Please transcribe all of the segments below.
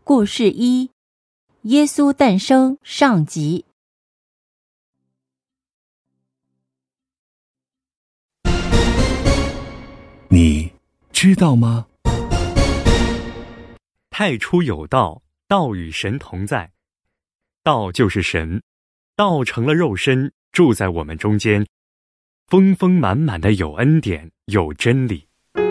故事1：耶稣诞生上集。 你知道吗？ 太初有道，道与神同在，道就是神，道成了肉身，住在我们中间，丰丰满满的有恩典，有真理。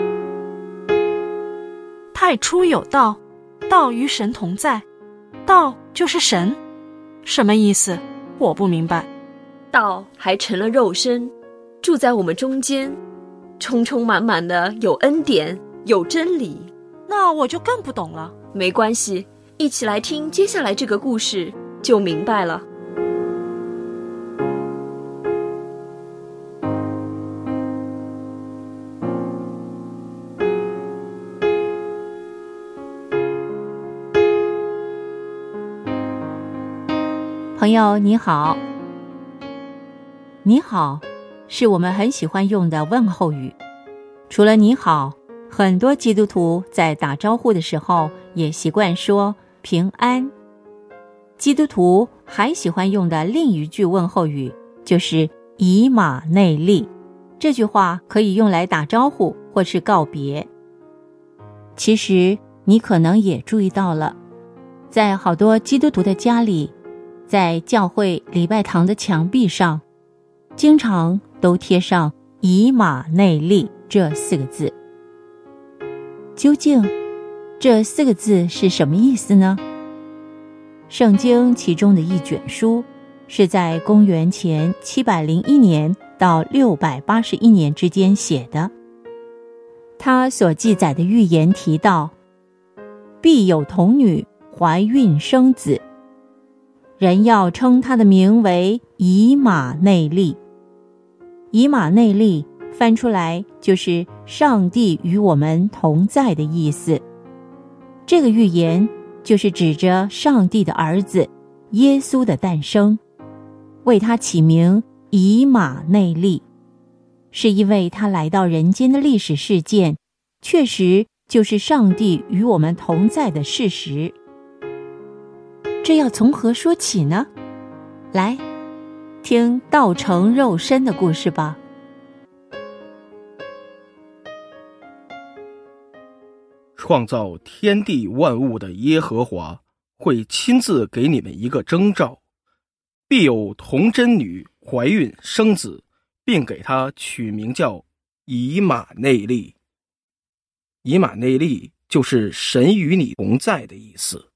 太初有道，道与神同在，道就是神，什么意思？我不明白。 道还成了肉身，住在我们中间，充充满满的有恩典，有真理。 那我就更不懂了。 没关系，一起来听接下来这个故事就明白了。 朋友你好，你好是我们很喜欢用的问候语。除了你好，很多基督徒在打招呼的时候也习惯说平安。基督徒还喜欢用的另一句问候语就是以马内利，这句话可以用来打招呼或是告别。其实你可能也注意到了，在好多基督徒的家里，在教会礼拜堂的墙壁上，经常都贴上以马内利这4个字。究竟这4个字是什么意思呢？圣经其中的一卷书是在公元前701年到681年之间写的。它所记载的预言提到，必有童女怀孕生子，人要称他的名为以马内利。以马内利翻出来就是上帝与我们同在的意思。这个预言就是指着上帝的儿子耶稣的诞生，为他起名以马内利，是因为他来到人间的历史事件确实就是上帝与我们同在的事实。这要从何说起呢？来，听道成肉身的故事吧。 创造天地万物的耶和华会亲自给你们一个征兆，必有童贞女怀孕生子，并给他取名叫以马内利。以马内利就是神与你同在的意思。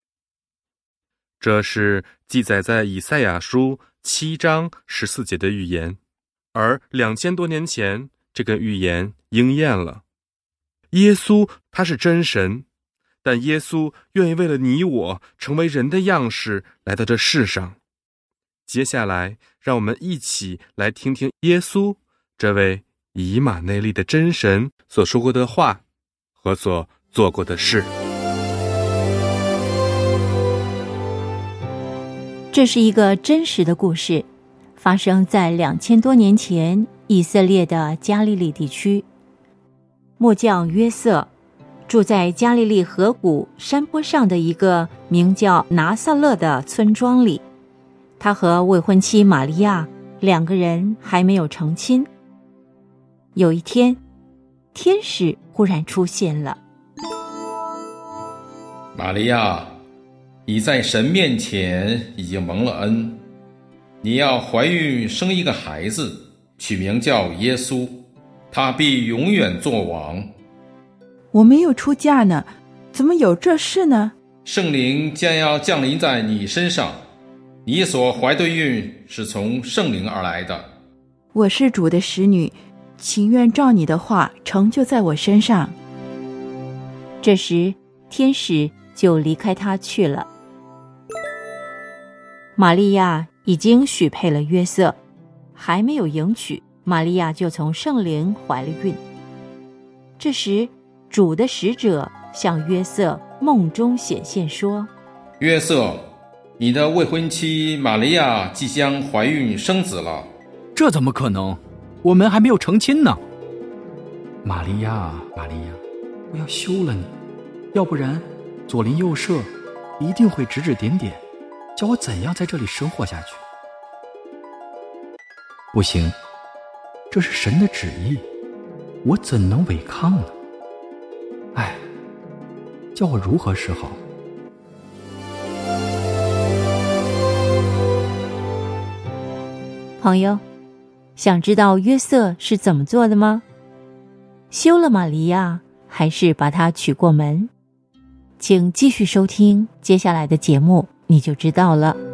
这是记载在以赛亚书7章14节的预言，而2000多年前这个预言应验了。耶稣他是真神，但耶稣愿意为了你我成为人的样式来到这世上。接下来让我们一起来听听耶稣这位以马内利的真神所说过的话和所做过的事。 这是一个真实的故事，发生在2000多年前以色列的加利利地区。木匠约瑟住在加利利河谷山坡上的一个名叫拿撒勒的村庄里。他和未婚妻玛利亚2个人还没有成亲。有一天，天使忽然出现了。 玛利亚，你在神面前已经蒙了恩，你要怀孕生一个孩子，取名叫耶稣，他必永远作王。 我没有出嫁呢，怎么有这事呢？ 圣灵将要降临在你身上，你所怀的孕是从圣灵而来的。 我是主的使女，情愿照你的话成就在我身上。 这时天使就离开他去了。玛利亚已经许配了约瑟，还没有迎娶，玛利亚就从圣灵怀了孕。这时主的使者向约瑟梦中显现说， 约瑟，你的未婚妻玛利亚即将怀孕生子了。 这怎么可能？我们还没有成亲呢。玛利亚，玛利亚，我要休了你，要不然左邻右舍一定会指指点点，教我怎样在这里生活下去。不行，这是神的旨意，我怎能违抗呢？唉，叫我如何是好？ 朋友，想知道约瑟是怎么做的吗？休了玛利亚，还是把她娶过门？请继续收听接下来的节目，你就知道了。